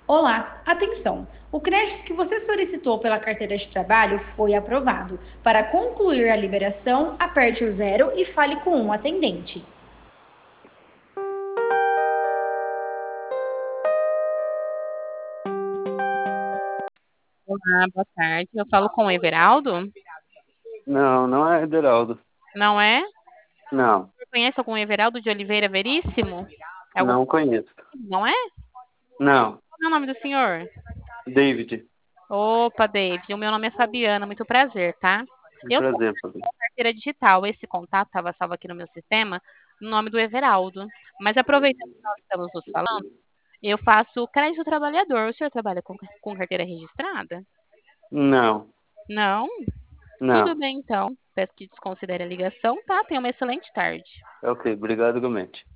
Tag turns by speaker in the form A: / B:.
A: Olá, atenção! O crédito que você solicitou pela carteira de trabalho foi aprovado. Para concluir a liberação, aperte o zero e fale com um atendente.
B: Olá, boa tarde. Eu falo com o Everaldo?
C: Não, não é Ederaldo.
B: Não é?
C: Não,
B: Você conhece algum Everaldo de Oliveira Veríssimo? É algum...
C: não conheço.
B: Não é?
C: Não,
B: Qual é o nome do senhor?
C: David.
B: Opa, David. O meu nome é Fabiana. Muito prazer, tá?
C: Um
B: Eu sou
C: prazer, Fabi.
B: carteira digital. Esse contato estava salvo aqui no meu sistema, no nome do Everaldo. Mas aproveitando que nós estamos nos falando, eu faço crédito trabalhador. O senhor trabalha com carteira registrada?
C: Não,
B: Não? Tudo
C: não.
B: bem, então. Peço que desconsidere a ligação, tá? Tenha uma excelente tarde.
C: Ok, obrigado igualmente.